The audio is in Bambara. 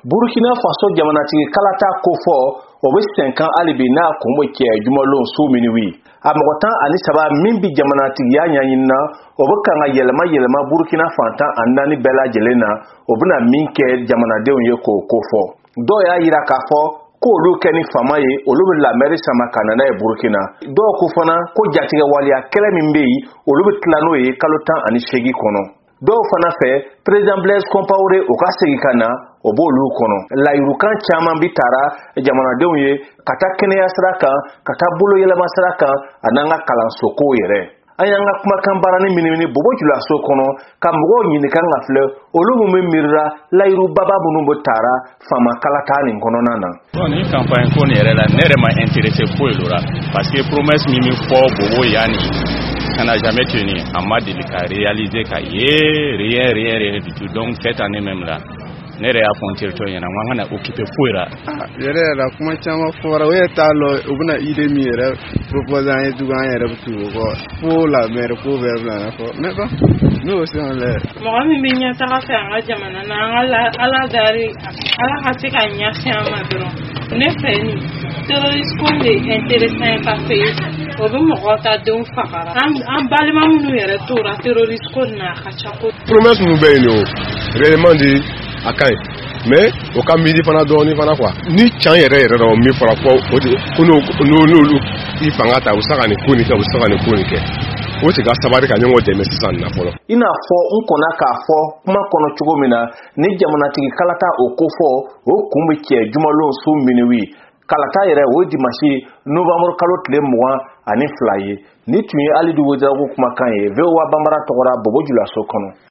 Burkina Faso jamanatigi kalata ko fo o be senkan alibi na ko mo ke jumalon su miniwi amogotan ani saba min bi jamanatigi ya nyanyina o be kan yelma Burkina Fanta andani bela jelena o bina min ke jamanadew ye ko fo do ya yira ka fo ko lu keni famaye olu be la meri sama kanana e Burkina do ko fana ko jatiga waliya kele min be olu be tlano ye kalotan ani shegi kono do fana fe president Blaise Compaoré o ka segi kana o bolu kono la yurukan chaman bitara jamanadew ye kata kenya sraka kata bulo yelama sraka ananga kalansoko yere ayanga kuma kan barani minimini bobo jula so kono kamgo nyini kan afle olu mu mirra la yuru baba bunu botara fama kalata ni kono nana ni campagne ko yere la nere ma intéressé pour lora parce que promesse mimi fort bobo yani ça n'a jamais tenu à m'a délicat réaliser qu'à rien du tout donc cette année même là nere ya frontière to yana ngana occupé fuera yere la kuma chama fora we talo ubuna ide mi yere proposant e dugan yere tu ko pour la mer ko verla na ko mais bon nous aussi on le mo mi binya ta ka fa jamana na ala dari ala ka tika nya chama dro ne feni terroriste ko de intéressant parce que o be mo ta de un fakara am balima mu yere to ra terroriste ko na ka chako promesse mu be ni o réellement dit akai mais o ka midi fana doni fana quoi ni chan yere do mi fara ko o de kuno no I fanga ta usaka ni kuni ka usaka ni kuni ke o ti ga sabari ka nyo de mesisan na folo ina fo nkona ka fo kuma kono chugomina ni jamana tigi kalata okofo o kumbe ke jumalo su miniwi kalata yere o di mashi novembre kalotle mwa ani flaye ni tuye ali du wodago kuma kan ye vewa bambara togora bobo jula so kono